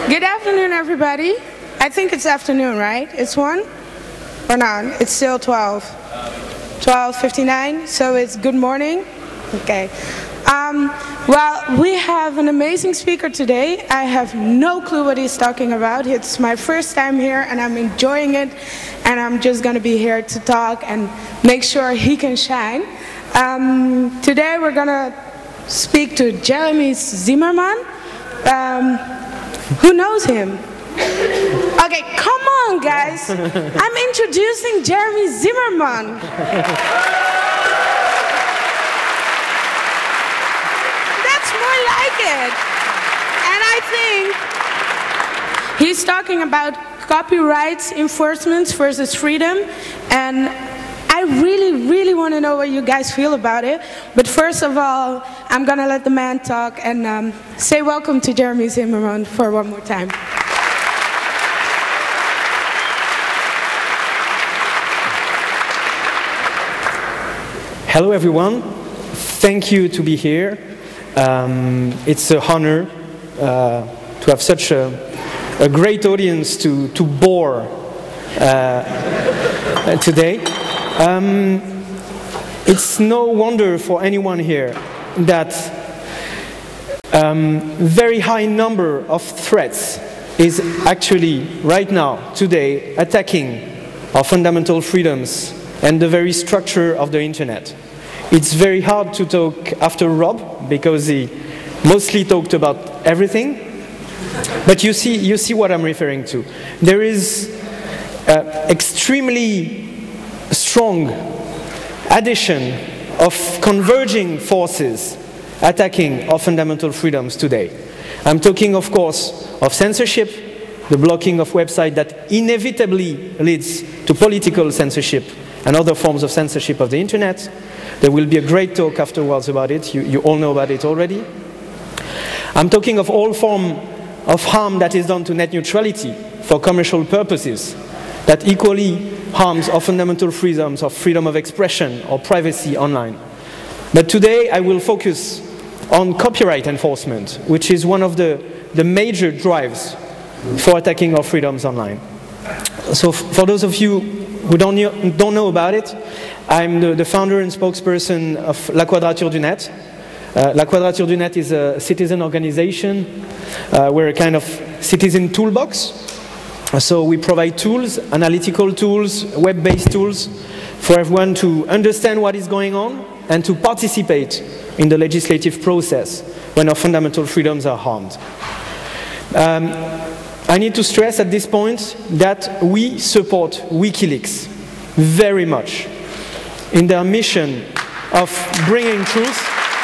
Good afternoon, everybody. I think it's afternoon, right? It's 1? Or not? It's still 12. 12:59, so it's good morning. Okay. Well, we have an amazing speaker today. I have no clue what he's talking about. It's my first time here, and I'm enjoying it. And I'm just going to be here to talk and make sure he can shine. Today we're going to speak to Jeremy Zimmerman. Who knows him? Okay, come on, guys. I'm introducing Jeremy Zimmerman. That's more like it. And I think he's talking about copyright enforcement versus freedom. And I really want to know what you guys feel about it. But first of all, I'm going to let the man talk and say welcome to Jeremy Zimmerman for one more time. Hello, everyone. Thank you to be here. It's an honor to have such a great audience to bore today. It's no wonder for anyone here that very high number of threats is actually right now, today, attacking our fundamental freedoms and the very structure of the internet. It's very hard to talk after Rob because he mostly talked about everything. But you see what I'm referring to. There is extremely strong addition of converging forces attacking our fundamental freedoms today. I'm talking, of course, of censorship, the blocking of websites that inevitably leads to political censorship and other forms of censorship of the internet. There will be a great talk afterwards about it. You all know about it already. I'm talking of all form of harm that is done to net neutrality for commercial purposes that equally harms our fundamental freedoms of freedom of expression or privacy online. But today I will focus on copyright enforcement, which is one of the major drives for attacking our freedoms online. So for those of you who don't know about it, I'm the founder and spokesperson of La Quadrature du Net. La Quadrature du Net is a citizen organization. We're a kind of citizen toolbox. So we provide tools, analytical tools, web-based tools, for everyone to understand what is going on and to participate in the legislative process when our fundamental freedoms are harmed. I need to stress at this point that we support WikiLeaks very much in their mission of bringing truth.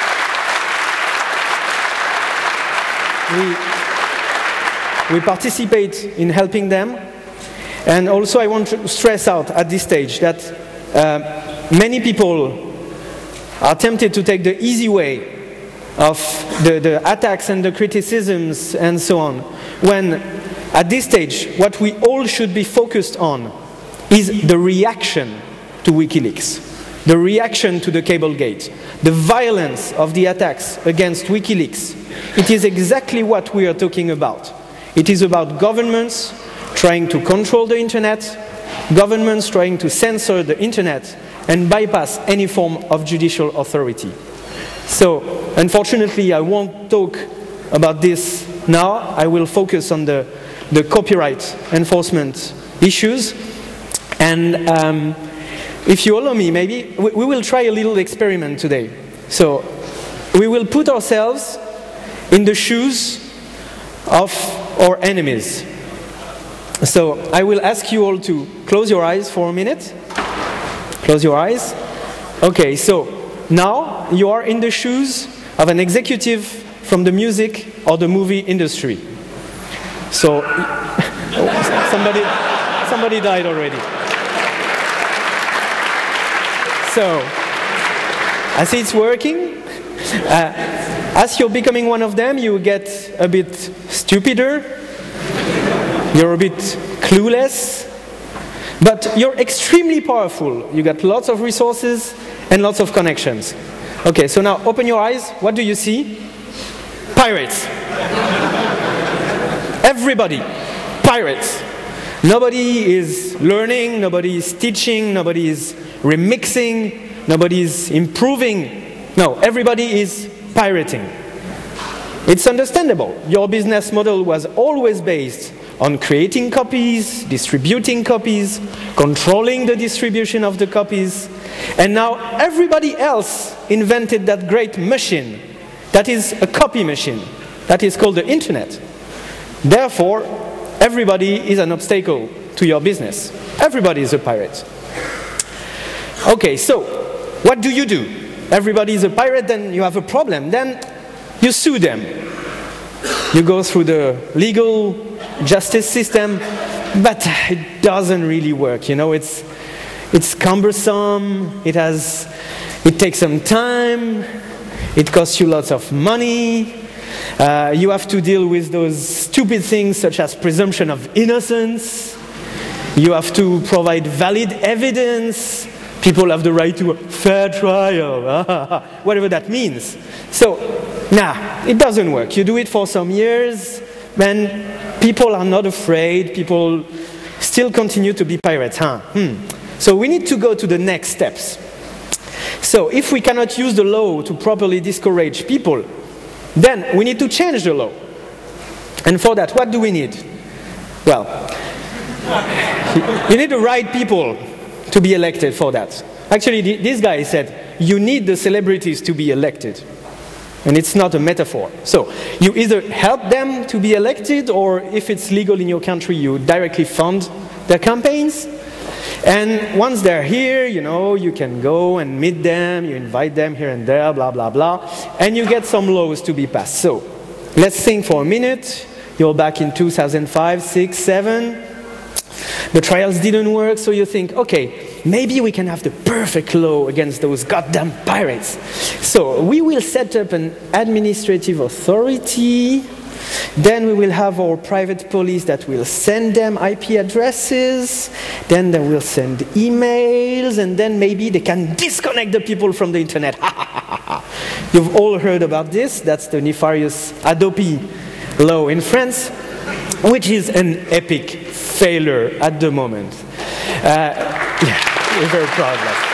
We participate in helping them. And also I want to stress out at this stage that many people are tempted to take the easy way of the attacks and the criticisms and so on, when at this stage what we all should be focused on is the reaction to WikiLeaks, the reaction to the Cablegate, the violence of the attacks against WikiLeaks. It is exactly what we are talking about. It is about governments trying to control the internet, governments trying to censor the internet and bypass any form of judicial authority. So, unfortunately, I won't talk about this now. I will focus on the copyright enforcement issues. And if you allow me, maybe we will try a little experiment today. So, we will put ourselves in the shoes of our enemies. So I will ask you all to close your eyes for a minute. Close your eyes. Okay, so now you are in the shoes of an executive from the music or the movie industry. So somebody died already. So I see it's working. As you're becoming one of them, you get a bit stupider. You're a bit clueless, but you're extremely powerful. You got lots of resources and lots of connections. Okay, so now open your eyes. What do you see? Pirates. Everybody, pirates. Nobody is learning, nobody is teaching, nobody is remixing, nobody is improving. No, everybody is pirating. It's understandable. Your business model was always based on creating copies, distributing copies, controlling the distribution of the copies. And now everybody else invented that great machine that is a copy machine, that is called the internet. Therefore, everybody is an obstacle to your business. Everybody is a pirate. Okay, so what do? Everybody is a pirate, then you have a problem. Then you sue them. You go through the legal justice system, but it doesn't really work. You know, it's cumbersome. It takes some time. It costs you lots of money. You have to deal with those stupid things such as presumption of innocence. You have to provide valid evidence. People have the right to a fair trial, whatever that means. So, it doesn't work. You do it for some years, then people are not afraid. People still continue to be pirates, So we need to go to the next steps. So if we cannot use the law to properly discourage people, then we need to change the law. And for that, what do we need? Well, you need the right people to be elected for that. Actually, this guy said, you need the celebrities to be elected. And it's not a metaphor. So you either help them to be elected, or if it's legal in your country, you directly fund their campaigns. And once they're here, you can go and meet them, you invite them here and there, blah, blah, blah, and you get some laws to be passed. So let's think for a minute. You're back in 2005, 6, 7. The trials didn't work, so you think, okay, maybe we can have the perfect law against those goddamn pirates. So we will set up an administrative authority. Then we will have our private police that will send them IP addresses. Then they will send emails, and then maybe they can disconnect the people from the internet. You've all heard about this. That's the nefarious Hadopi law in France, which is an epic failure at the moment. We're very proud of that.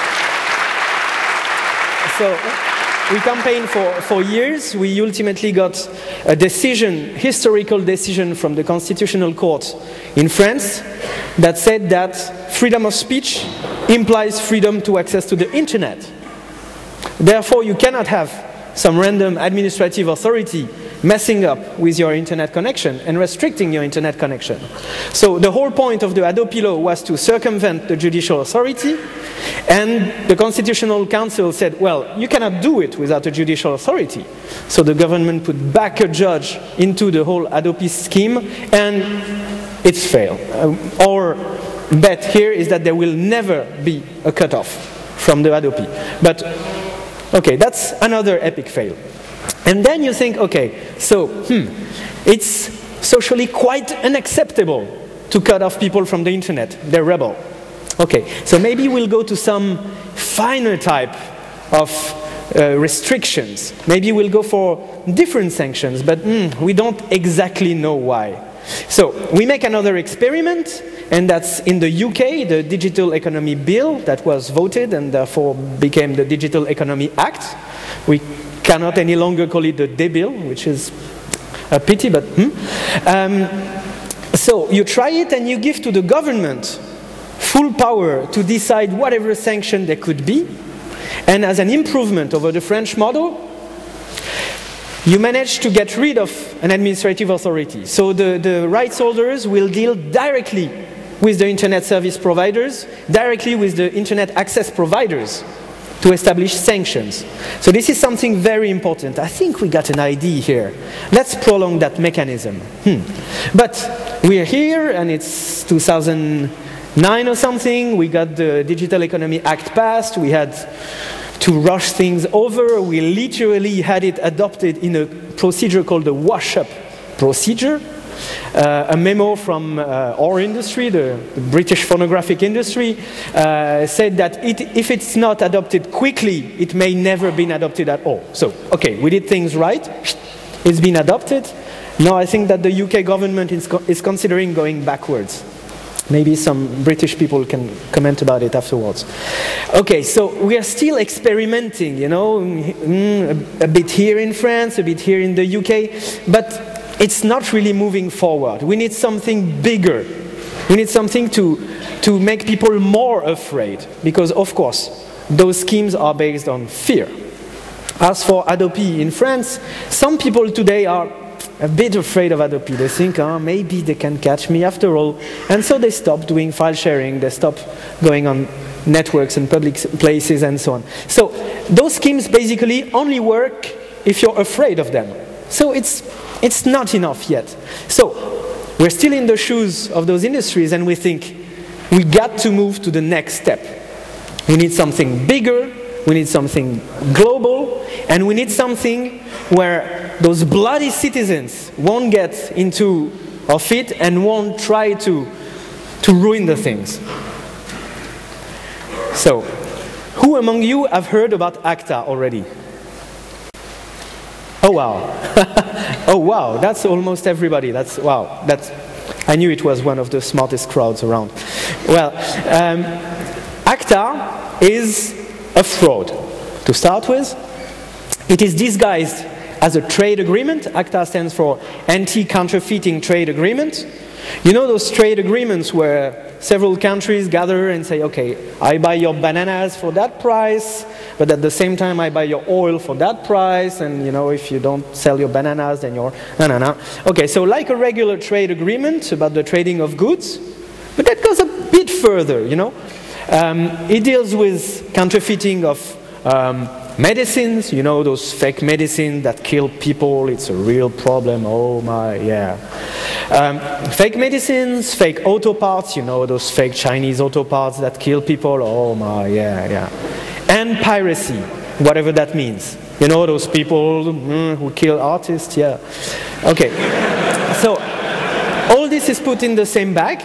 So we campaigned for years. We ultimately got a historical decision from the Constitutional Court in France that said that freedom of speech implies freedom to access to the internet. Therefore, you cannot have some random administrative authority messing up with your internet connection and restricting your internet connection. So the whole point of the Hadopi law was to circumvent the judicial authority, and the Constitutional Council said, well, you cannot do it without a judicial authority. So the government put back a judge into the whole Hadopi scheme, and it's failed. Our bet here is that there will never be a cutoff from the Hadopi. But, okay, that's another epic fail. And then you think, okay, so it's socially quite unacceptable to cut off people from the internet. They're rebel. Okay, so maybe we'll go to some finer type of restrictions. Maybe we'll go for different sanctions, but we don't exactly know why. So we make another experiment, and that's in the UK, the Digital Economy Bill that was voted and therefore became the Digital Economy Act. We cannot any longer call it the DE bill, which is a pity, but so you try it and you give to the government full power to decide whatever sanction there could be. And as an improvement over the French model, you manage to get rid of an administrative authority. So the rights holders will deal directly with the internet service providers, directly with the internet access providers, to establish sanctions. So this is something very important. I think we got an idea here. Let's prolong that mechanism. But we're here, and it's 2009 or something. We got the Digital Economy Act passed. We had to rush things over. We literally had it adopted in a procedure called the wash-up procedure. A memo from our industry, the British phonographic industry, said that if it's not adopted quickly, it may never be adopted at all. So, okay, we did things right. It's been adopted. No, I think that the UK government is considering going backwards. Maybe some British people can comment about it afterwards. Okay, so we are still experimenting, you know, a bit here in France, a bit here in the UK, but it's not really moving forward. We need something bigger. We need something to make people more afraid, because, of course, those schemes are based on fear. As for Adopi in France, some people today are a bit afraid of Adopi. They think, maybe they can catch me after all. And so they stop doing file sharing, they stop going on networks and public places and so on. So those schemes basically only work if you're afraid of them. So it's not enough yet. So we're still in the shoes of those industries, and we think we got to move to the next step. We need something bigger, we need something global, and we need something where those bloody citizens won't get into our feet and won't try to ruin the things. So, who among you have heard about ACTA already? Oh wow. Oh wow, that's almost everybody. Wow. I knew it was one of the smartest crowds around. Well, ACTA is a fraud, to start with. It is disguised as a trade agreement. ACTA stands for Anti-Counterfeiting Trade Agreement. You know those trade agreements where several countries gather and say, okay, I buy your bananas for that price, but at the same time I buy your oil for that price, and you know, if you don't sell your bananas, then you're... No. Okay, so like a regular trade agreement about the trading of goods, but that goes a bit further, you know. It deals with counterfeiting of medicines, you know, those fake medicines that kill people. It's a real problem. Oh my, yeah. Fake medicines, fake auto parts, you know, those fake Chinese auto parts that kill people. Oh my, yeah. And piracy, whatever that means. You know, those people who kill artists, yeah. Okay. So, all this is put in the same bag,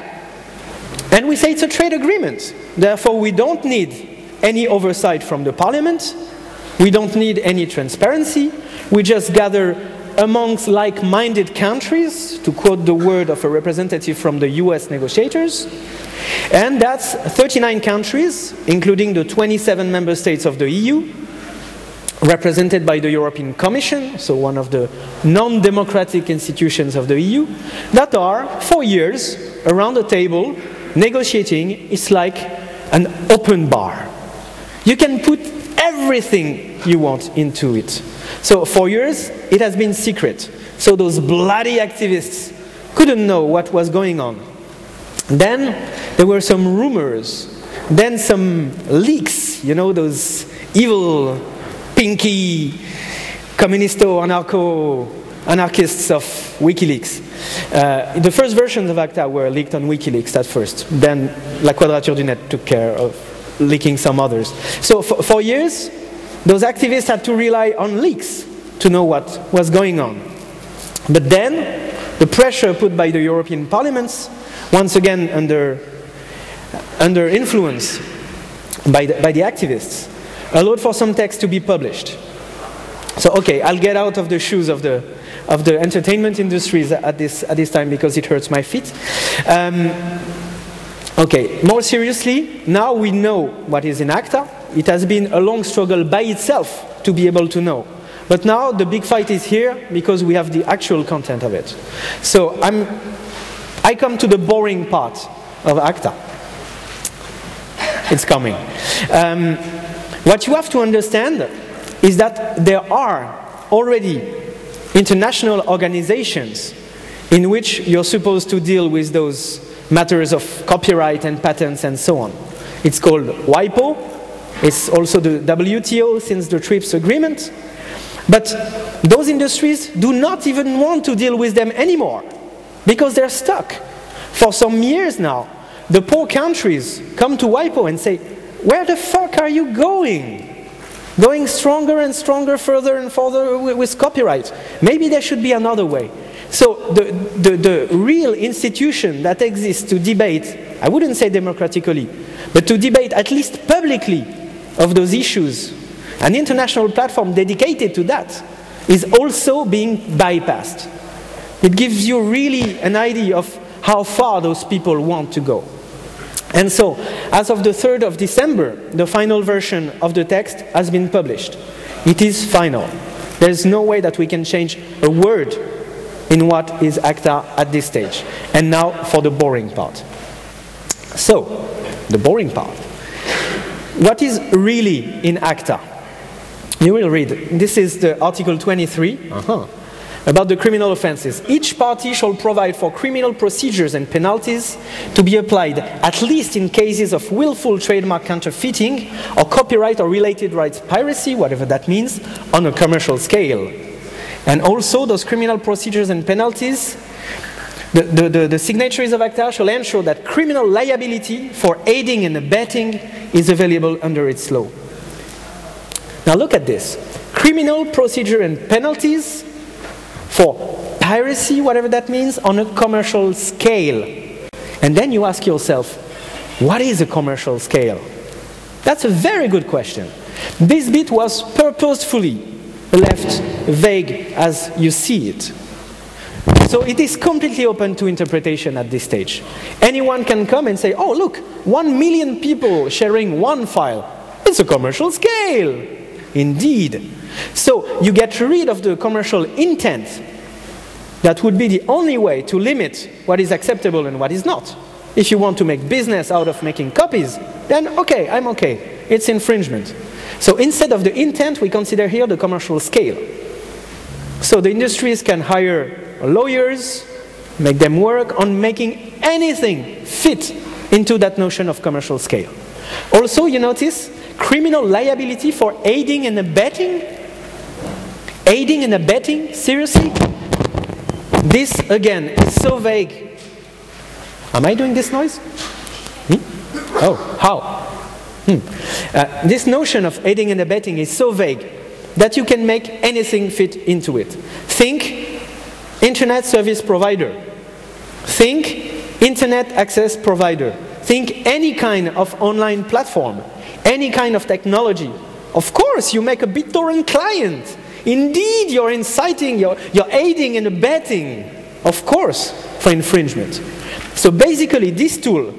and we say it's a trade agreement. Therefore, we don't need any oversight from the parliament. We don't need any transparency. We just gather amongst like-minded countries, to quote the word of a representative from the US negotiators. And that's 39 countries, including the 27 member states of the EU, represented by the European Commission, so one of the non-democratic institutions of the EU, that are, for years, around the table, negotiating. It's like an open bar. You can put everything you want into it. So for years, it has been secret. So those bloody activists couldn't know what was going on. Then there were some rumors. Then some leaks, you know, those evil, pinky, communisto, anarchists of WikiLeaks. The first versions of ACTA were leaked on WikiLeaks at first. Then La Quadrature du Net took care of leaking some others. So for years, those activists had to rely on leaks to know what was going on. But then, the pressure put by the European parliaments, once again under influence by the activists, allowed for some text to be published. So, okay, I'll get out of the shoes of the entertainment industries at this time because it hurts my feet. Okay, more seriously, now we know what is in ACTA. It has been a long struggle by itself to be able to know. But now the big fight is here because we have the actual content of it. So I come to the boring part of ACTA. It's coming. What you have to understand is that there are already international organizations in which you're supposed to deal with those matters of copyright and patents and so on. It's called WIPO. It's also the WTO since the TRIPS agreement. But those industries do not even want to deal with them anymore because they're stuck. For some years now, the poor countries come to WIPO and say, where the fuck are you going? Going stronger and stronger, further and further with copyright. Maybe there should be another way. So the real institution that exists to debate, I wouldn't say democratically, but to debate at least publicly of those issues, an international platform dedicated to that, is also being bypassed. It gives you really an idea of how far those people want to go. And so, as of the 3rd of December, the final version of the text has been published. It is final. There's no way that we can change a word in what is ACTA at this stage. And now for the boring part. So, the boring part. What is really in ACTA? You will read. This is the Article 23. About the criminal offenses. Each party shall provide for criminal procedures and penalties to be applied at least in cases of willful trademark counterfeiting or copyright or related rights piracy, whatever that means, on a commercial scale. And also those criminal procedures and penalties, the signatories of ACTA shall ensure that criminal liability for aiding and abetting is available under its law. Now look at this. Criminal procedure and penalties for piracy, whatever that means, on a commercial scale. And then you ask yourself, what is a commercial scale? That's a very good question. This bit was purposefully left vague as you see it. So it is completely open to interpretation at this stage. Anyone can come and say, oh look, 1 million people sharing one file. It's a commercial scale. Indeed. So you get rid of the commercial intent. That would be the only way to limit what is acceptable and what is not. If you want to make business out of making copies, then okay, I'm okay. It's infringement. So instead of the intent, we consider here the commercial scale. So the industries can hire lawyers, make them work on making anything fit into that notion of commercial scale. Also, you notice, criminal liability for aiding and abetting? Aiding and abetting? Seriously? This, again, is so vague. Am I doing this noise? Oh, how? This notion of aiding and abetting is so vague that you can make anything fit into it. Think internet service provider. Think internet access provider. Think any kind of online platform, any kind of technology. Of course, you make a BitTorrent client. Indeed, you're inciting, you're aiding and abetting, of course, for infringement. So basically, this tool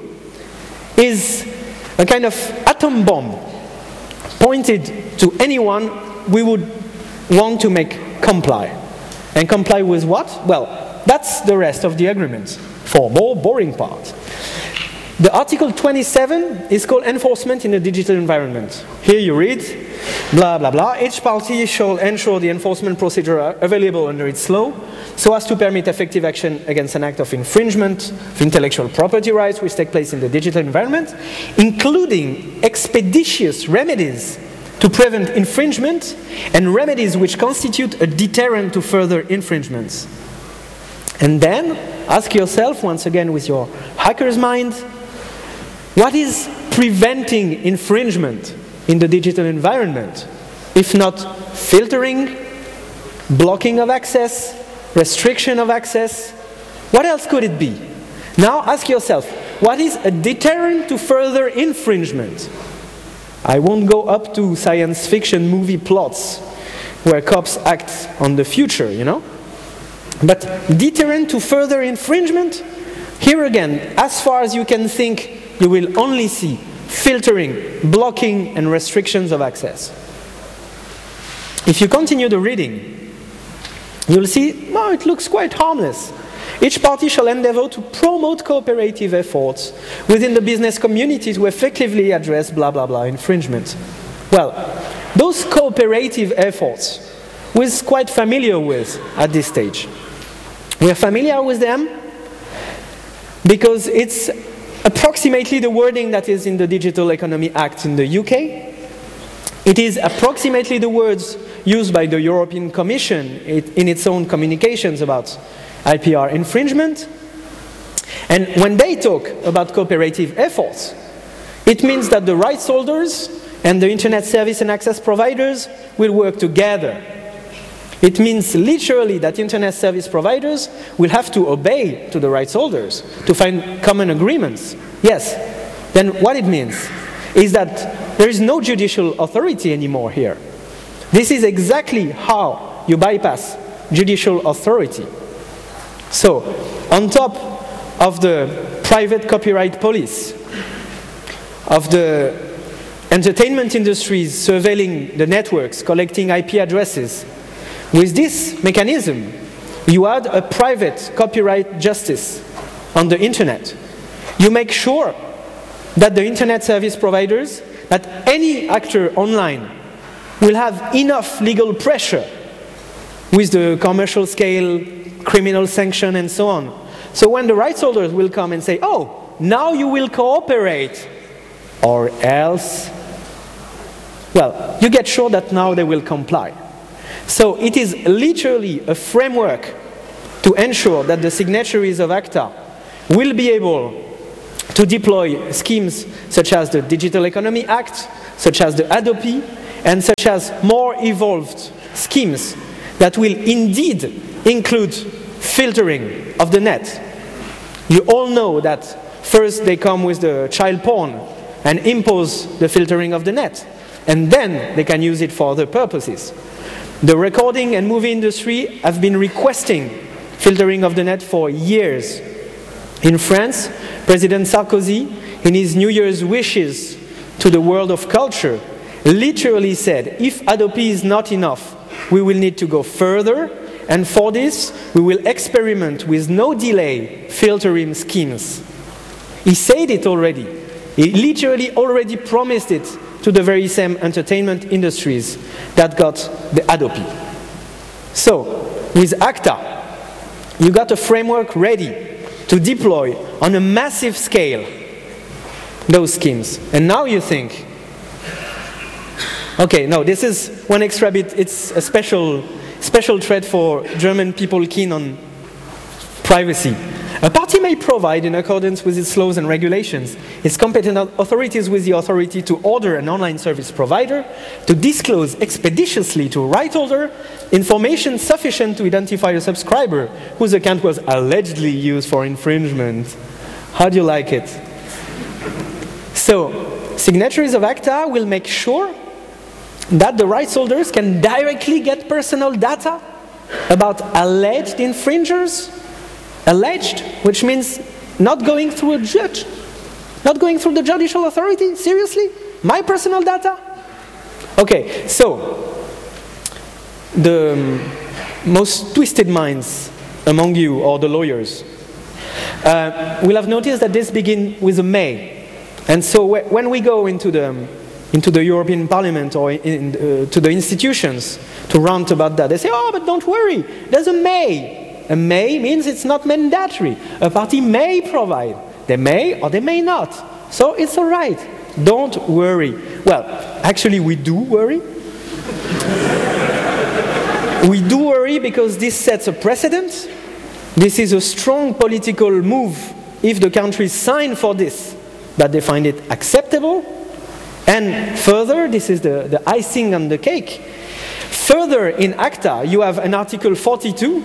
is a kind of atom bomb pointed to anyone we would want to make comply. And comply with what? Well, that's the rest of the agreement, for more boring part. The Article 27 is called Enforcement in a Digital Environment. Here you read, blah, blah, blah. Each party shall ensure the enforcement procedure are available under its law so as to permit effective action against an act of infringement of intellectual property rights which take place in the digital environment, including expeditious remedies to prevent infringement and remedies which constitute a deterrent to further infringements. And then, ask yourself, once again with your hacker's mind, what is preventing infringement in the digital environment, if not filtering, blocking of access, restriction of access? What else could it be? Now ask yourself, what is a deterrent to further infringement? I won't go up to science fiction movie plots where cops act on the future, you know? But deterrent to further infringement? Here again, as far as you can think, you will only see filtering, blocking, and restrictions of access. If you continue the reading, you'll see, well, it looks quite harmless. Each party shall endeavor to promote cooperative efforts within the business community to effectively address blah, blah, blah infringement. Well, those cooperative efforts we're quite familiar with at this stage. We're familiar with them because it's approximately the wording that is in the Digital Economy Act in the UK. It is approximately the words used by the European Commission in its own communications about IPR infringement. And when they talk about cooperative efforts, it means that the rights holders and the internet service and access providers will work together. It means literally that internet service providers will have to obey to the rights holders to find common agreements. Yes, then what it means is that there is no judicial authority anymore here. This is exactly how you bypass judicial authority. So, on top of the private copyright police, of the entertainment industries surveilling the networks, collecting IP addresses, with this mechanism, you add a private copyright justice on the internet. You make sure that the internet service providers, that any actor online will have enough legal pressure with the commercial scale, criminal sanction, and so on. So when the rights holders will come and say, oh, now you will cooperate, or else, well, you get sure that now they will comply. So it is literally a framework to ensure that the signatories of ACTA will be able to deploy schemes such as the Digital Economy Act, such as the Adobe, and such as more evolved schemes that will indeed include filtering of the net. You all know that first they come with the child porn and impose the filtering of the net, and then they can use it for other purposes. The recording and movie industry have been requesting filtering of the net for years. In France, President Sarkozy, in his New Year's wishes to the world of culture, literally said, if Adobe is not enough, we will need to go further, and for this, we will experiment with no delay filtering schemes. He said it already. He literally already promised it to the very same entertainment industries that got the Adobe. So, with ACTA, you got a framework ready to deploy on a massive scale those schemes. And now you think, okay, no, this is one extra bit. It's a special threat for German people keen on privacy. A party may provide, in accordance with its laws and regulations, its competent authorities with the authority to order an online service provider to disclose expeditiously to a right holder information sufficient to identify a subscriber whose account was allegedly used for infringement. How do you like it? So, signatories of ACTA will make sure that the rights holders can directly get personal data about alleged infringers. Alleged, which means not going through a judge, not going through the judicial authority. Seriously? My personal data? Okay, so the most twisted minds among you, or the lawyers, will have noticed that this begins with a may. And so when we go into the European Parliament or to the institutions to rant about that, they say, oh, but don't worry, there's a may. A may means it's not mandatory. A party may provide. They may or they may not. So it's all right. Don't worry. Well, actually we do worry. We do worry because this sets a precedent. This is a strong political move if the countries sign for this, that they find it acceptable. And further, this is the icing on the cake. Further, in ACTA, you have an Article 42.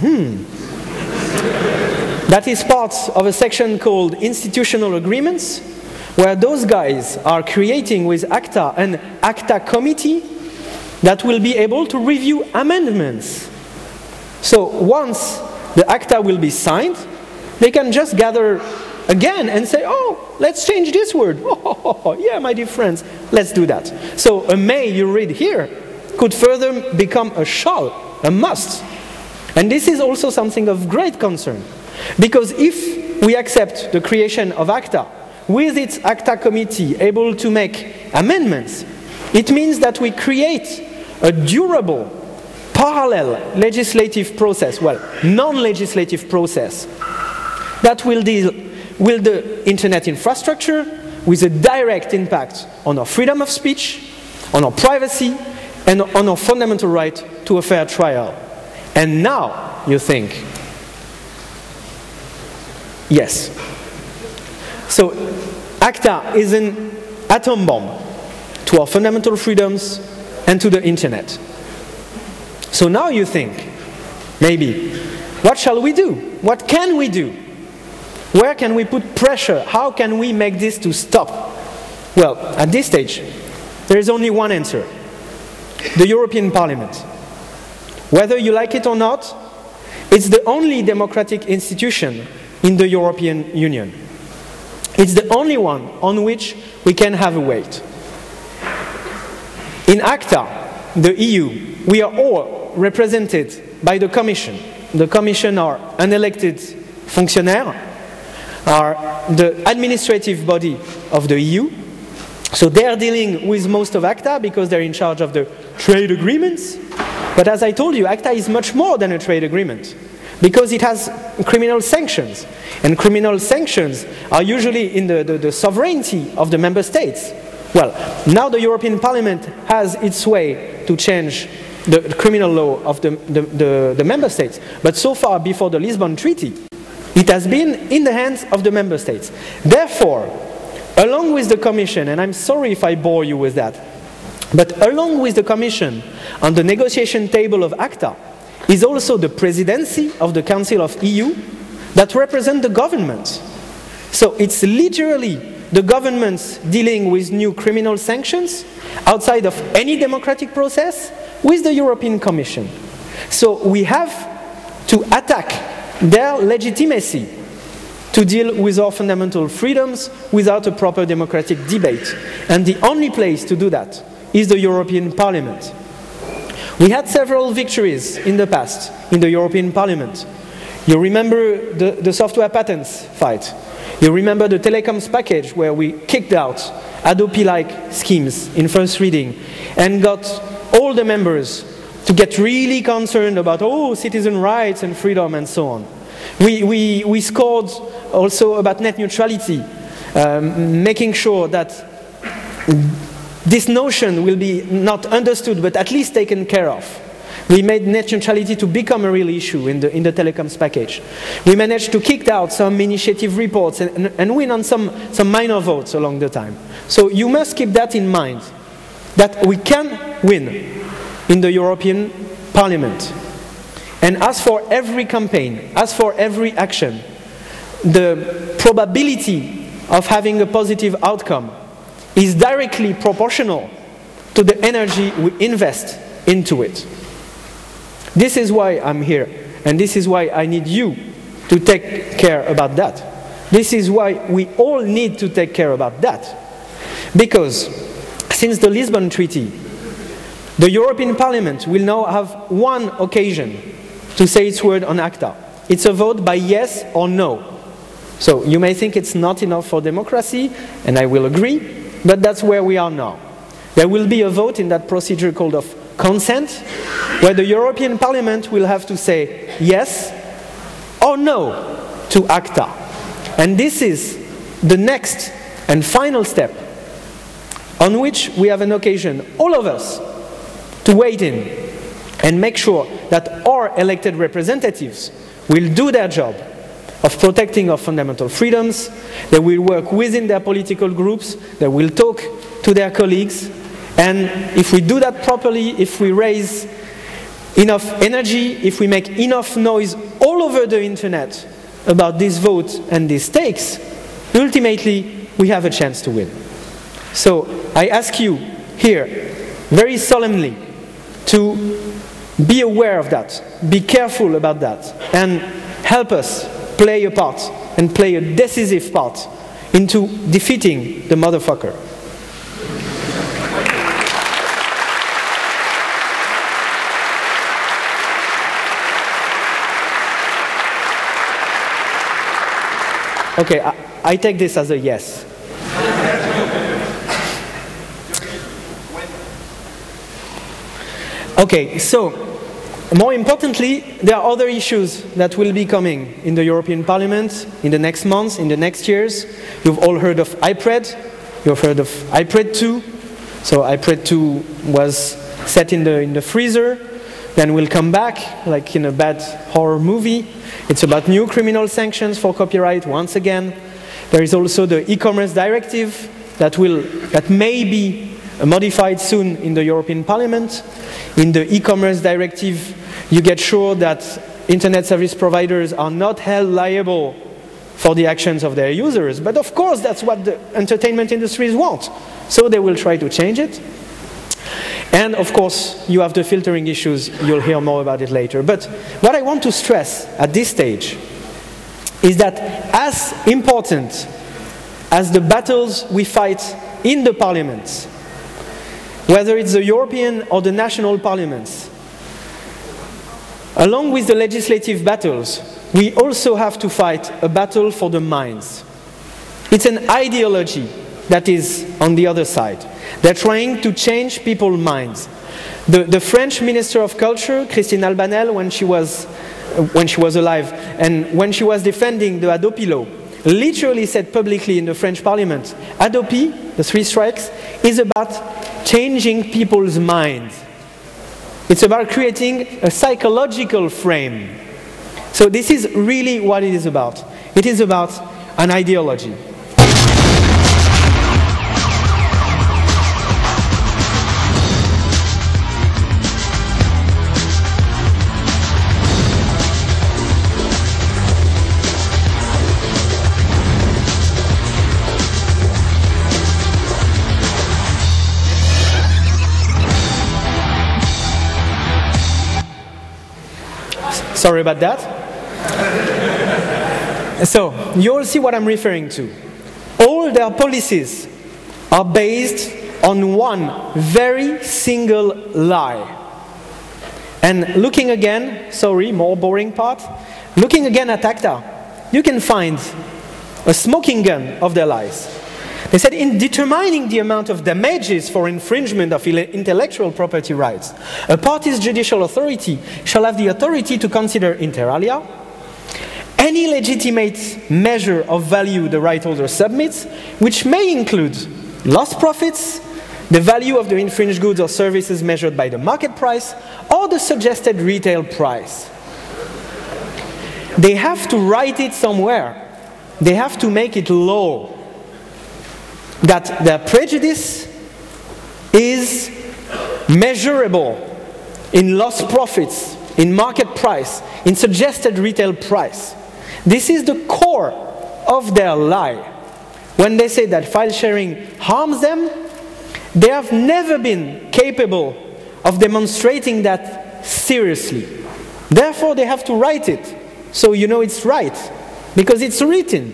That is part of a section called Institutional Agreements, where those guys are creating with ACTA an ACTA committee that will be able to review amendments. So once the ACTA will be signed, they can just gather again and say, oh, let's change this word. Oh, yeah, my dear friends, let's do that. So a may you read here could further become a shall, a must. And this is also something of great concern. Because if we accept the creation of ACTA, with its ACTA committee able to make amendments, it means that we create a durable, parallel legislative process, well, non-legislative process, that will deal with the internet infrastructure, with a direct impact on our freedom of speech, on our privacy, and on our fundamental right to a fair trial. And now you think, yes. So ACTA is an atom bomb to our fundamental freedoms and to the internet. So now you think, maybe, what shall we do? What can we do? Where can we put pressure? How can we make this to stop? Well, at this stage, there is only one answer. The European Parliament. Whether you like it or not, It's the only democratic institution in the European Union. It's the only one on which we can have a weight. In ACTA, the EU, we are all represented by the Commission. The Commission are unelected fonctionnaires, are the administrative body of the EU. So they are dealing with most of ACTA because they're in charge of the trade agreements. But as I told you, ACTA is much more than a trade agreement because it has criminal sanctions. And criminal sanctions are usually in the sovereignty of the member states. Well, now the European Parliament has its way to change the criminal law of the member states. But so far, before the Lisbon Treaty, it has been in the hands of the member states. Therefore, along with the Commission, and I'm sorry if I bore you with that, but along with the Commission on the negotiation table of ACTA is also the presidency of the Council of EU that represent the government. So it's literally the governments dealing with new criminal sanctions outside of any democratic process with the European Commission. So we have to attack their legitimacy to deal with our fundamental freedoms without a proper democratic debate. And the only place to do that is the European Parliament. We had several victories in the past in the European Parliament. You remember the software patents fight. You remember the telecoms package where we kicked out Adobe-like schemes in first reading and got all the members to get really concerned about, citizen rights and freedom and so on. We scored also about net neutrality, making sure that this notion will be not understood but at least taken care of. We made net neutrality to become a real issue in the telecoms package. We managed to kick out some initiative reports and win on some minor votes along the time. So you must keep that in mind, that we can win in the European Parliament. And as for every campaign, as for every action, the probability of having a positive outcome is directly proportional to the energy we invest into it. This is why I'm here, and this is why I need you to take care about that. This is why we all need to take care about that. Because since the Lisbon Treaty, the European Parliament will now have one occasion to say its word on ACTA. It's a vote by yes or no. So you may think it's not enough for democracy, and I will agree, but that's where we are now. There will be a vote in that procedure called of consent, where the European Parliament will have to say yes or no to ACTA. And this is the next and final step on which we have an occasion, all of us, to wait in and make sure that our elected representatives will do their job of protecting our fundamental freedoms. They will work within their political groups, they will talk to their colleagues, and if we do that properly, if we raise enough energy, if we make enough noise all over the internet about this vote and these stakes, ultimately we have a chance to win. So I ask you here, very solemnly, to be aware of that, be careful about that, and help us play a part, and play a decisive part into defeating the motherfucker. Okay, I take this as a yes. Okay, so more importantly, there are other issues that will be coming in the European Parliament in the next months, in the next years. You've all heard of IPRED. You've heard of IPRED 2. So IPRED 2 was set in the freezer, then will come back like in a bad horror movie. It's about new criminal sanctions for copyright once again. There is also the e-commerce directive that may be modified soon in the European Parliament. In the e-commerce directive, you get sure that internet service providers are not held liable for the actions of their users. But of course, that's what the entertainment industries want. So they will try to change it. And of course, you have the filtering issues. You'll hear more about it later. But what I want to stress at this stage is that as important as the battles we fight in the parliaments, whether it's the European or the national parliaments, along with the legislative battles, we also have to fight a battle for the minds. It's an ideology that is on the other side. They're trying to change people's minds. The French Minister of Culture, Christine Albanel, when she was alive, and when she was defending the Hadopi law, literally said publicly in the French Parliament, Hadopi, the 3 strikes, is about changing people's minds. It's about creating a psychological frame. So this is really what it is about. It is about an ideology. Sorry about that. So, you'll see what I'm referring to. All their policies are based on one very single lie. And looking again, sorry, more boring part, looking again at ACTA, you can find a smoking gun of their lies. They said, in determining the amount of damages for infringement of intellectual property rights, a party's judicial authority shall have the authority to consider inter alia any legitimate measure of value the right holder submits, which may include lost profits, the value of the infringed goods or services measured by the market price, or the suggested retail price. They have to write it somewhere. They have to make it law that their prejudice is measurable in lost profits, in market price, in suggested retail price. This is the core of their lie. When they say that file sharing harms them, they have never been capable of demonstrating that seriously. Therefore, they have to write it, so you know it's right, because it's written.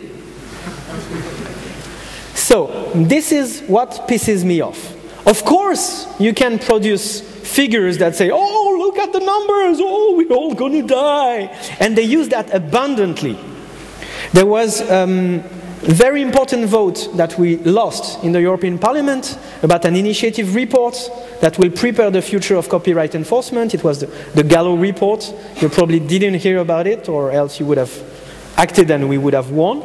So, this is what pisses me off. Of course, you can produce figures that say, oh, look at the numbers, oh, we're all going to die. And they use that abundantly. There was a very important vote that we lost in the European Parliament about an initiative report that will prepare the future of copyright enforcement. It was the Gallo report. You probably didn't hear about it, or else you would have acted and we would have won.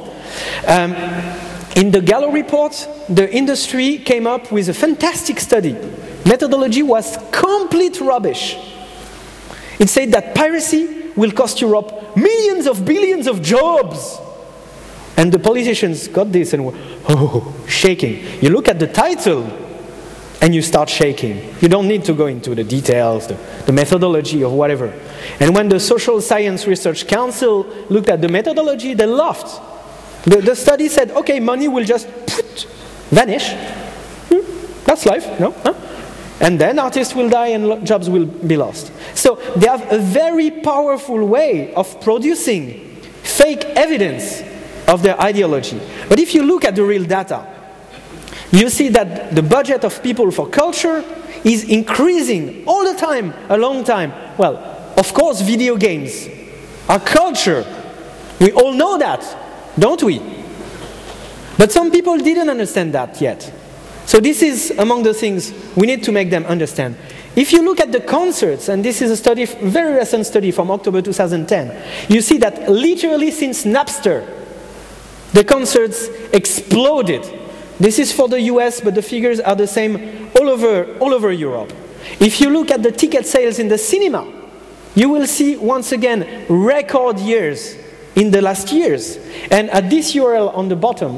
In the Gallo report, the industry came up with a fantastic study. Methodology was complete rubbish. It said that piracy will cost Europe millions of billions of jobs. And the politicians got this and were, shaking. You look at the title and you start shaking. You don't need to go into the details, the methodology or whatever. And when the Social Science Research Council looked at the methodology, they laughed. The study said, okay, money will just vanish. That's life, no? Huh? And then artists will die and jobs will be lost. So they have a very powerful way of producing fake evidence of their ideology. But if you look at the real data, you see that the budget of people for culture is increasing all the time, a long time. Well, of course, video games are culture. We all know that. Don't we? But some people didn't understand that yet. So this is among the things we need to make them understand. If you look at the concerts, and this is a study, very recent study from October 2010, you see that literally since Napster, the concerts exploded. This is for the US, but the figures are the same all over Europe. If you look at the ticket sales in the cinema, you will see once again record years in the last years. And at this URL on the bottom,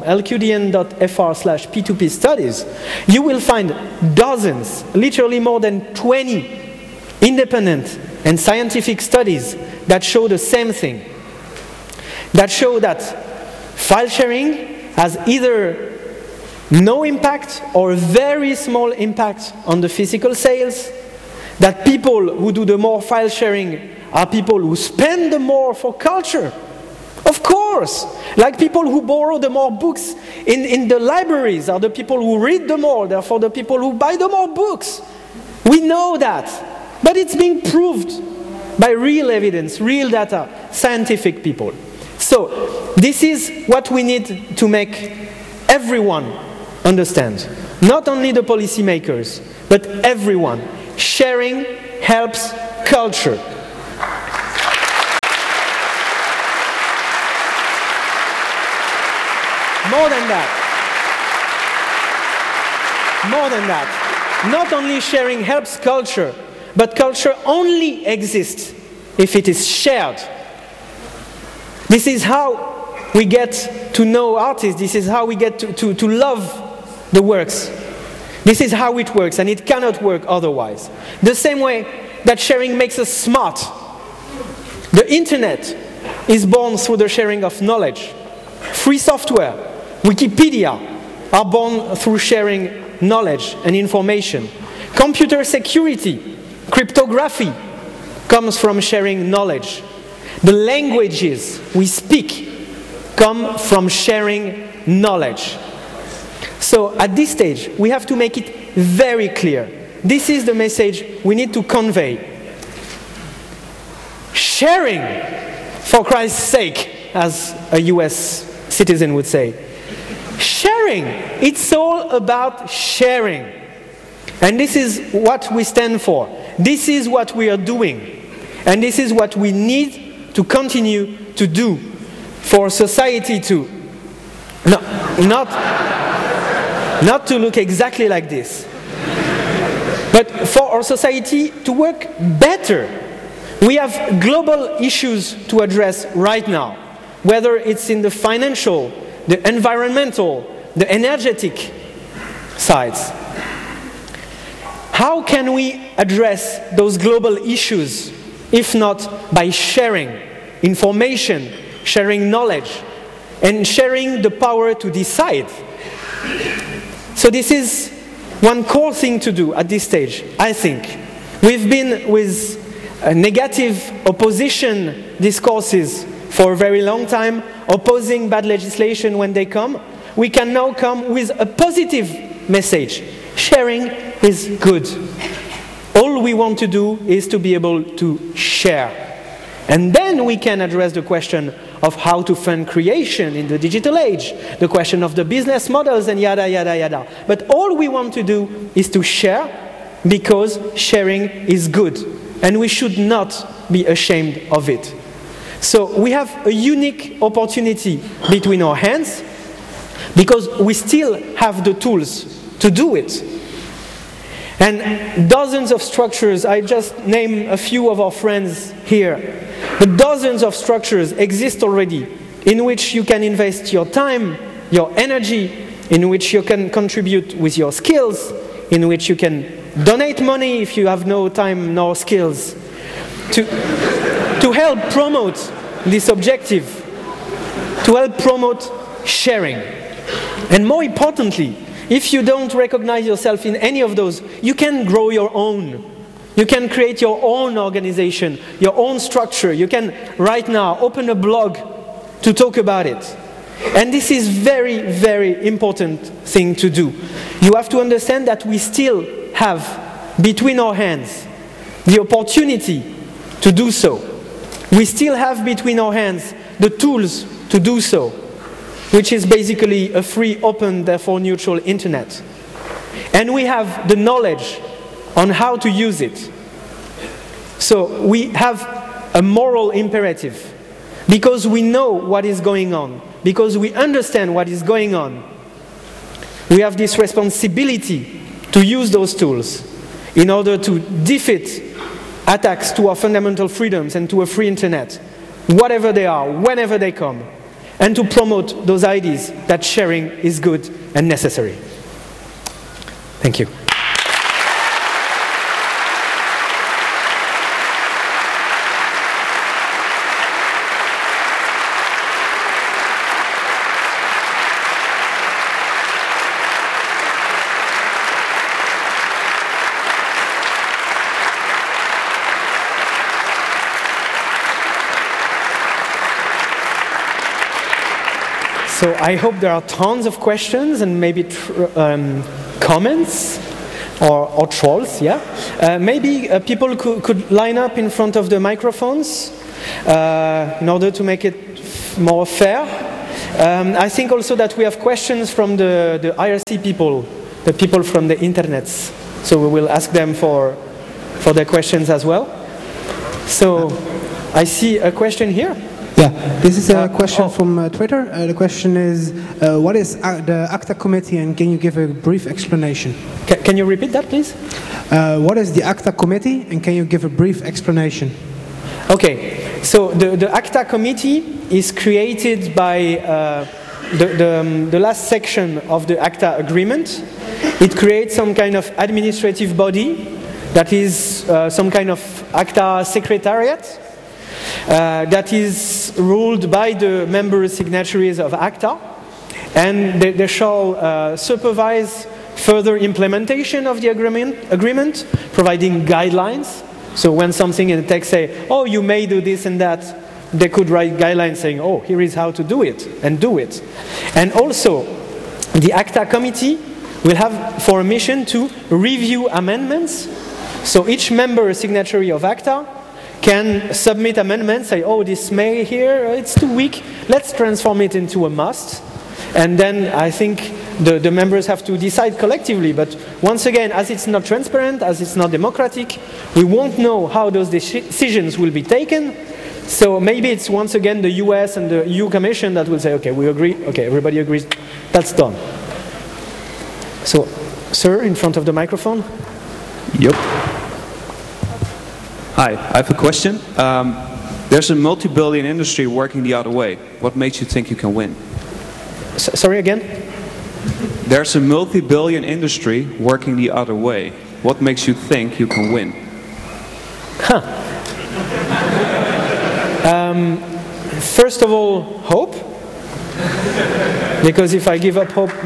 lqdn.fr/P2P studies, you will find dozens, literally more than 20 independent and scientific studies that show the same thing. That show that file sharing has either no impact or a very small impact on the physical sales, that people who do the more file sharing are people who spend the more for culture. Of course, like people who borrow the more books in the libraries are the people who read the more, therefore the people who buy the more books. We know that, but it's being proved by real evidence, real data, scientific people. So, this is what we need to make everyone understand. Not only the policymakers, but everyone. Sharing helps culture. More than that, not only sharing helps culture, but culture only exists if it is shared. This is how we get to know artists, this is how we get to love the works. This is how it works, and it cannot work otherwise. The same way that sharing makes us smart. The internet is born through the sharing of knowledge. Free software, Wikipedia, are born through sharing knowledge and information. Computer security, cryptography, comes from sharing knowledge. The languages we speak come from sharing knowledge. So at this stage, we have to make it very clear. This is the message we need to convey. Sharing, for Christ's sake, as a US citizen would say. Sharing, it's all about sharing. And this is what we stand for. This is what we are doing. And this is what we need to continue to do for society to not to look exactly like this, but for our society to work better. We have global issues to address right now, whether it's in the financial, the environmental, the energetic sides. How can we address those global issues if not by sharing information, sharing knowledge, and sharing the power to decide? So this is one core thing to do at this stage, I think. We've been with negative opposition discourses for a very long time, opposing bad legislation when they come. We can now come with a positive message. Sharing is good. All we want to do is to be able to share. And then we can address the question of how to fund creation in the digital age, the question of the business models and yada, yada, yada. But all we want to do is to share, because sharing is good. And we should not be ashamed of it. So we have a unique opportunity between our hands, because we still have the tools to do it. And dozens of structures, I just name a few of our friends here, but dozens of structures exist already in which you can invest your time, your energy, in which you can contribute with your skills, in which you can donate money if you have no time nor skills, to help promote this objective, to help promote sharing. And more importantly, if you don't recognize yourself in any of those, you can grow your own. You can create your own organization, your own structure. You can, right now, open a blog to talk about it. And this is very, very important thing to do. You have to understand that we still have between our hands the opportunity to do so. We still have between our hands the tools to do so, which is basically a free, open, therefore neutral internet. And we have the knowledge on how to use it. So we have a moral imperative, because we know what is going on, because we understand what is going on. We have this responsibility to use those tools in order to defeat attacks to our fundamental freedoms and to a free internet, whatever they are, whenever they come, and to promote those ideas that sharing is good and necessary. Thank you. So I hope there are tons of questions and maybe comments or trolls, yeah? Maybe people could line up in front of the microphones in order to make it more fair. I think also that we have questions from the IRC people, the people from the internets. So we will ask them for their questions as well. So I see a question here. Yeah, this is a question from Twitter. The question is, what is the ACTA committee, and can you give a brief explanation? Can you repeat that, please? What is the ACTA committee, and can you give a brief explanation? Okay, so the ACTA committee is created by the last section of the ACTA agreement. It creates some kind of administrative body that is some kind of ACTA secretariat that is ruled by the member signatories of ACTA, and they shall supervise further implementation of the agreement, providing guidelines. So when something in the text say, oh, you may do this and that, they could write guidelines saying, oh, here is how to do it, and do it. And also, the ACTA committee will have for a mission to review amendments. So each member signatory of ACTA can submit amendments, say, oh, this may here, it's too weak, let's transform it into a must. And then I think the members have to decide collectively. But once again, as it's not transparent, as it's not democratic, we won't know how those decisions will be taken. So maybe it's once again the US and the EU Commission that will say, okay, we agree, okay, everybody agrees, that's done. So, sir, in front of the microphone. Yep. Hi, I have a question. There's a multi-billion industry working the other way. What makes you think you can win? Sorry again? There's a multi-billion industry working the other way. What makes you think you can win? First of all, hope. Because if I give up hope,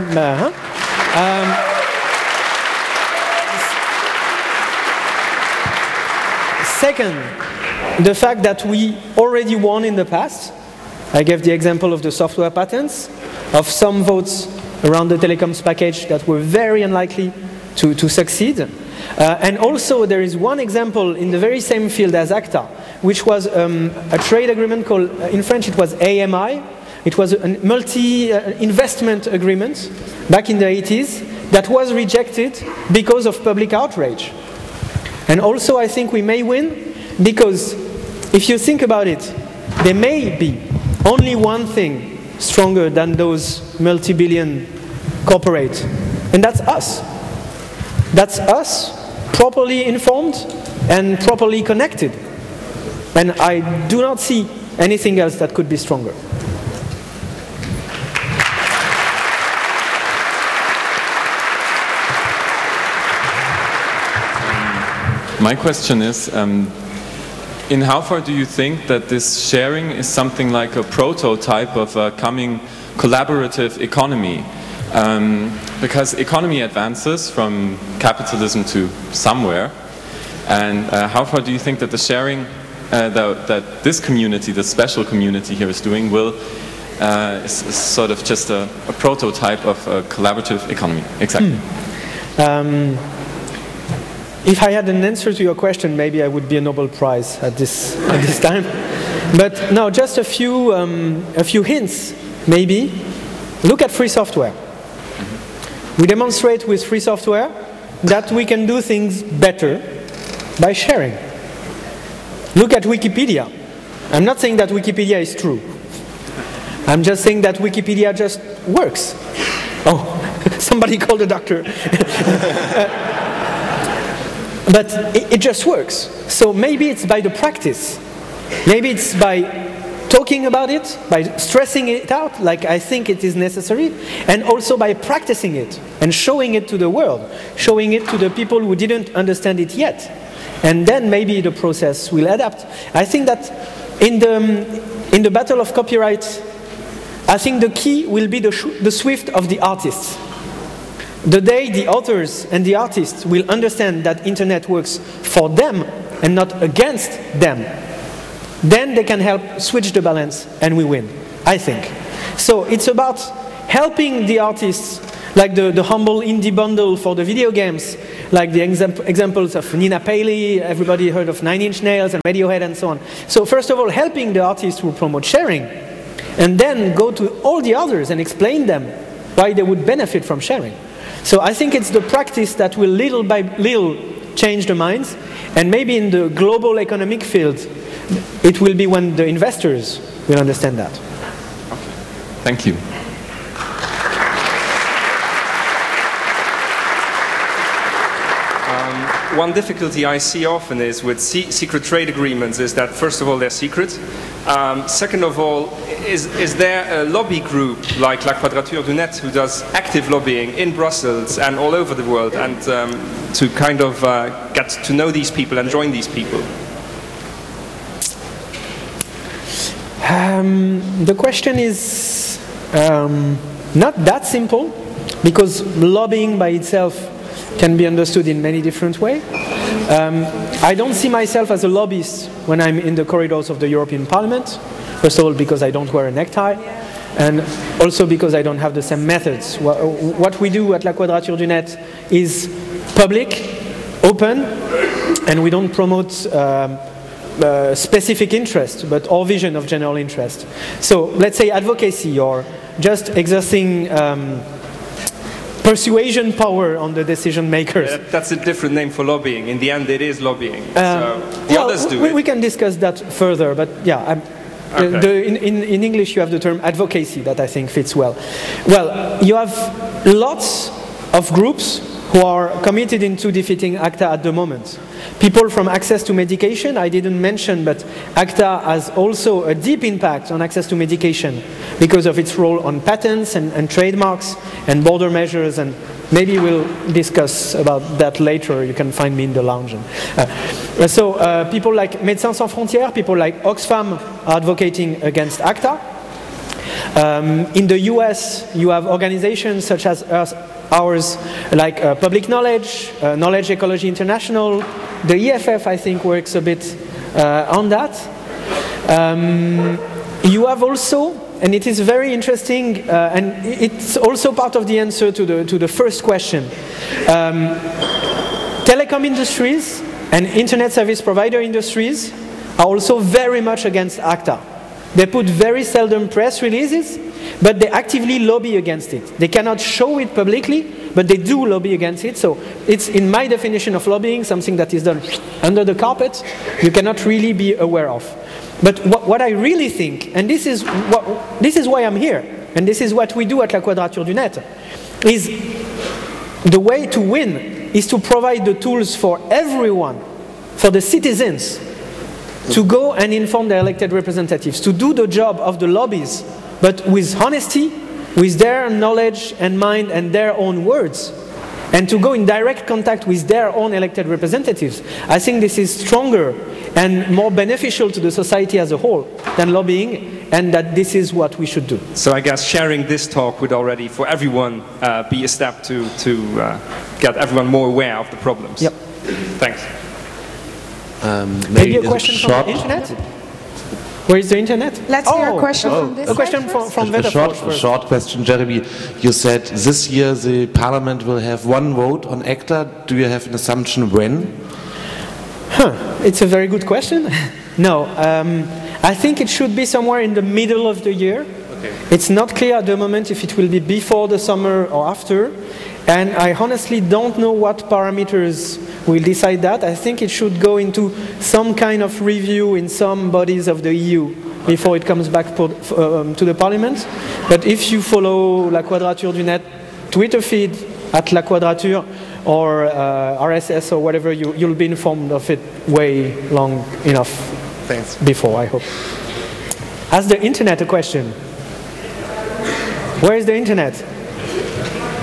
second, the fact that we already won in the past. I gave the example of the software patents, of some votes around the telecoms package that were very unlikely to succeed. And also there is one example in the very same field as ACTA, which was a trade agreement called, in French it was AMI. It was a multi-investment agreement back in the 80s that was rejected because of public outrage. And also I think we may win because if you think about it, there may be only one thing stronger than those multi-billion corporates, and that's us. That's us, properly informed and properly connected. And I do not see anything else that could be stronger. My question is, in how far do you think that this sharing is something like a prototype of a coming collaborative economy? Because economy advances from capitalism to somewhere, and how far do you think that the sharing that this community, the special community here is doing, is sort of just a prototype of a collaborative economy? Exactly. If I had an answer to your question, maybe I would be a Nobel Prize at this time. But no, just a few hints, maybe. Look at free software. We demonstrate with free software that we can do things better by sharing. Look at Wikipedia. I'm not saying that Wikipedia is true. I'm just saying that Wikipedia just works. Oh, somebody called a doctor. But it just works. So maybe it's by the practice. Maybe it's by talking about it, by stressing it out, like I think it is necessary, and also by practicing it and showing it to the world, showing it to the people who didn't understand it yet. And then maybe the process will adapt. I think that in the battle of copyright, I think the key will be the swift of the artists. The day the authors and the artists will understand that internet works for them and not against them, then they can help switch the balance and we win, I think. So it's about helping the artists, like the humble indie bundle for the video games, like the examples of Nina Paley, everybody heard of Nine Inch Nails and Radiohead and so on. So first of all, helping the artists who promote sharing, and then go to all the others and explain them why they would benefit from sharing. So I think it's the practice that will little by little change the minds, and maybe in the global economic field, it will be when the investors will understand that. Thank you. One difficulty I see often is with secret trade agreements is that, first of all, they're secret. Second of all, is there a lobby group like La Quadrature du Net who does active lobbying in Brussels and all over the world, and to kind of get to know these people and join these people? The question is not that simple, because lobbying by itself can be understood in many different ways. I don't see myself as a lobbyist when I'm in the corridors of the European Parliament. First of all, because I don't wear a necktie, and also because I don't have the same methods. What we do at La Quadrature du Net is public, open, and we don't promote specific interest, but our vision of general interest. So let's say advocacy, or just exerting persuasion power on the decision makers. Yeah, that's a different name for lobbying. In the end, it is lobbying. So the others do it. We can discuss that further, but yeah, in English you have the term advocacy that I think fits well. Well, you have lots of groups who are committed into defeating ACTA at the moment. People from Access to Medication, I didn't mention, but ACTA has also a deep impact on access to medication because of its role on patents and trademarks and border measures, and maybe we'll discuss about that later. You can find me in the lounge. So people like Médecins Sans Frontières, people like Oxfam are advocating against ACTA. In the US, you have organizations such as ours, like Public Knowledge, Knowledge Ecology International. The EFF, I think, works a bit on that. You have also, and it is very interesting, and it's also part of the answer to the first question. Telecom industries and internet service provider industries are also very much against ACTA. They put very seldom press releases, but they actively lobby against it. They cannot show it publicly, but they do lobby against it. So it's, in my definition of lobbying, something that is done under the carpet, you cannot really be aware of. But what I really think, and this is why I'm here, and this is what we do at La Quadrature du Net, is the way to win is to provide the tools for everyone, for the citizens, to go and inform their elected representatives, to do the job of the lobbies, but with honesty, with their knowledge and mind and their own words, and to go in direct contact with their own elected representatives. I think this is stronger and more beneficial to the society as a whole than lobbying, and that this is what we should do. So I guess sharing this talk would already, for everyone, be a step to get everyone more aware of the problems. Yep. Thanks. Maybe a question from the internet? Where is the internet? Let's hear a question from this A question from a short question, Jeremy. You said this year the Parliament will have one vote on ACTA. Do you have an assumption when? It's a very good question. No, I think it should be somewhere in the middle of the year. Okay. It's not clear at the moment if it will be before the summer or after. And I honestly don't know what parameters will decide that. I think it should go into some kind of review in some bodies of the EU before it comes back to the Parliament. But if you follow La Quadrature du Net Twitter feed at La Quadrature or RSS or whatever, you'll be informed of it way long enough. Thanks. Before, I hope. Ask the internet a question. Where is the internet?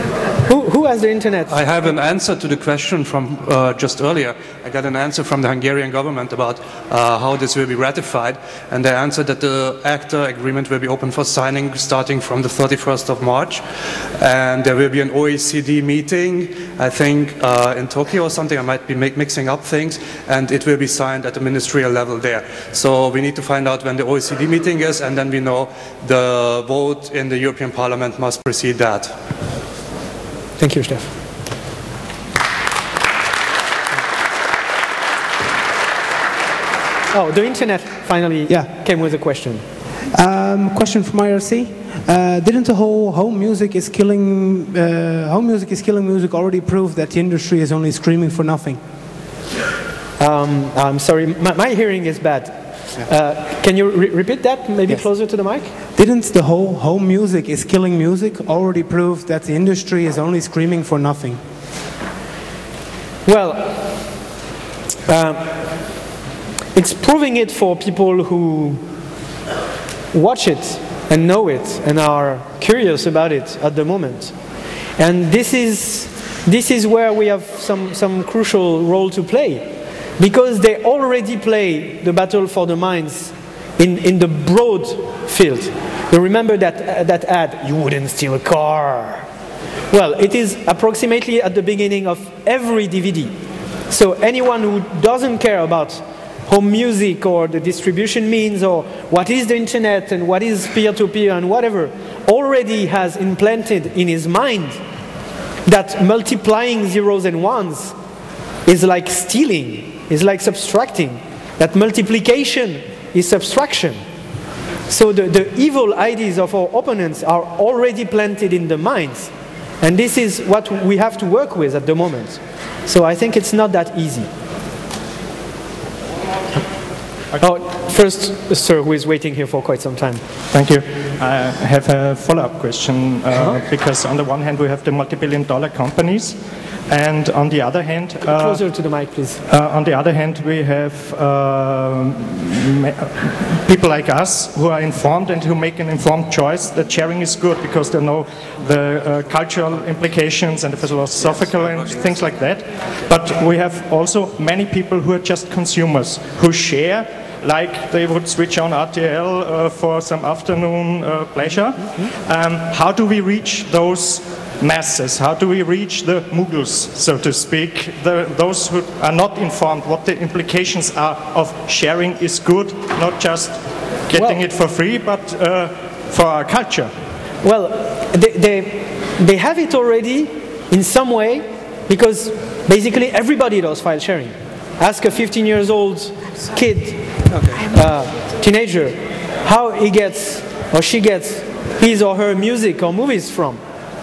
Who has the internet? I have an answer to the question from just earlier. I got an answer from the Hungarian government about how this will be ratified, and they answered that the ACTA agreement will be open for signing starting from the 31st of March, and there will be an OECD meeting, I think in Tokyo or something. I might be mixing up things, and it will be signed at the ministerial level there. So we need to find out when the OECD meeting is, and then we know the vote in the European Parliament must precede that. Thank you, Steph. Oh, the internet finally came with a question. Question from IRC. Didn't the whole home music is killing music already prove that the industry is only screaming for nothing? I'm sorry, my hearing is bad. Can you repeat that, maybe closer to the mic? Didn't the whole home music is killing music already prove that the industry is only screaming for nothing? Well, it's proving it for people who watch it and know it and are curious about it at the moment. And this is where we have some crucial role to play. Because they already play the battle for the minds in the broad field. You remember that ad, you wouldn't steal a car. Well, it is approximately at the beginning of every DVD. So anyone who doesn't care about home music or the distribution means or what is the internet and what is peer-to-peer and whatever, already has implanted in his mind that multiplying zeros and ones is like stealing. Is like subtracting, that multiplication is subtraction. So the evil ideas of our opponents are already planted in the minds. And this is what we have to work with at the moment. So I think it's not that easy. Oh, first, sir, who is waiting here for quite some time. Thank you. I have a follow-up question, because on the one hand we have the multi-billion-dollar companies, and on the other hand... closer to the mic, please. On the other hand, we have people like us who are informed and who make an informed choice that sharing is good because they know the cultural implications and the philosophical and things like that. But we have also many people who are just consumers, who share like they would switch on RTL for some afternoon pleasure. How do we reach those masses? How do we reach the Mughals, so to speak, those who are not informed what the implications are of sharing is good, not just getting it for free, but for our culture? Well, they have it already in some way, because basically everybody does file sharing. Ask a 15-year-old kid, teenager, how he gets or she gets his or her music or movies from.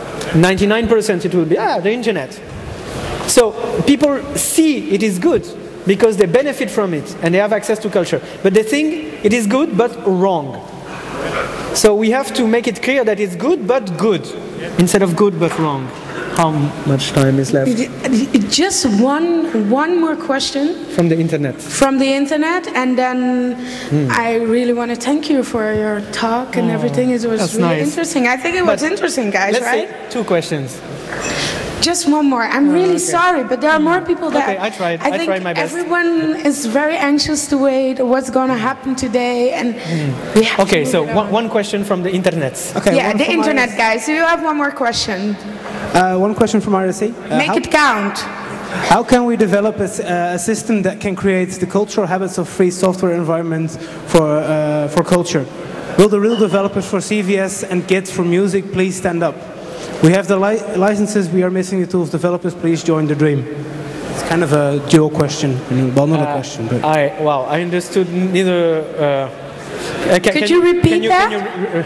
99% it will be, the internet. So people see it is good because they benefit from it and they have access to culture. But they think it is good but wrong. So we have to make it clear that it's good but good instead of good but wrong. How much time is left? Just one more question. From the internet. From the internet, and then I really want to thank you for your talk and everything. It was really interesting. I think it was interesting, guys, right? Let's say 2 questions. Just one more. I'm really sorry, but there are more people that... Okay, I tried my best. Everyone is very anxious to wait what's going to happen today, and we have Okay, so one question from the internet. Okay, yeah, the internet, guys. So you have one more question. One question from RSA. Make it count. How can we develop a system that can create the cultural habits of free software environment for culture? Will the real developers for CVS and Git for music please stand up? We have the licenses, we are missing the tools. Developers, please join the dream. It's kind of a dual question, well, not a question. But I understood neither. Could you repeat that?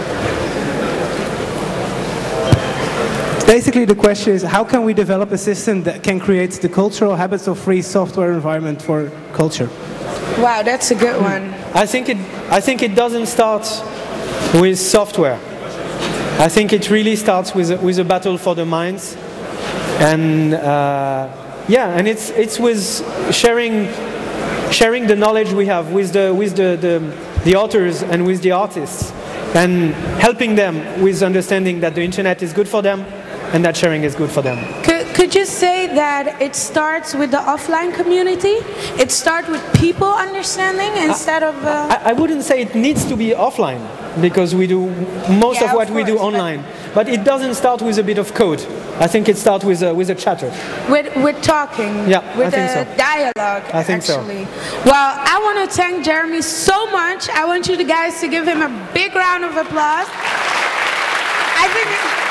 Basically, the question is, how can we develop a system that can create the cultural habits of free software environment for culture? Wow, that's a good one. I think it doesn't start with software. I think it really starts with a battle for the minds, and and it's with sharing the knowledge we have with the authors and with the artists, and helping them with understanding that the internet is good for them, and that sharing is good for them. Could you say that it starts with the offline community? It starts with people understanding instead of... I wouldn't say it needs to be offline, because we do most of what we do online. But it doesn't start with a bit of code. I think it starts with a chatter. With talking. Yeah, with I think so. Dialogue. I think actually. so. Well, I want to thank Jeremy so much. I want you guys to give him a big round of applause. I think.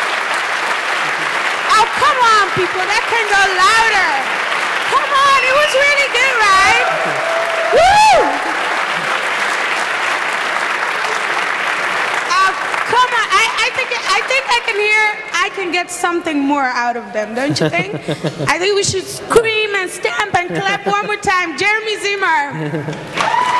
Oh, come on, people! That can go louder. Come on, it was really good, right? Woo! Come on, I can get something more out of them, don't you think? I think we should scream and stamp and clap one more time. Jeremy Zimmer.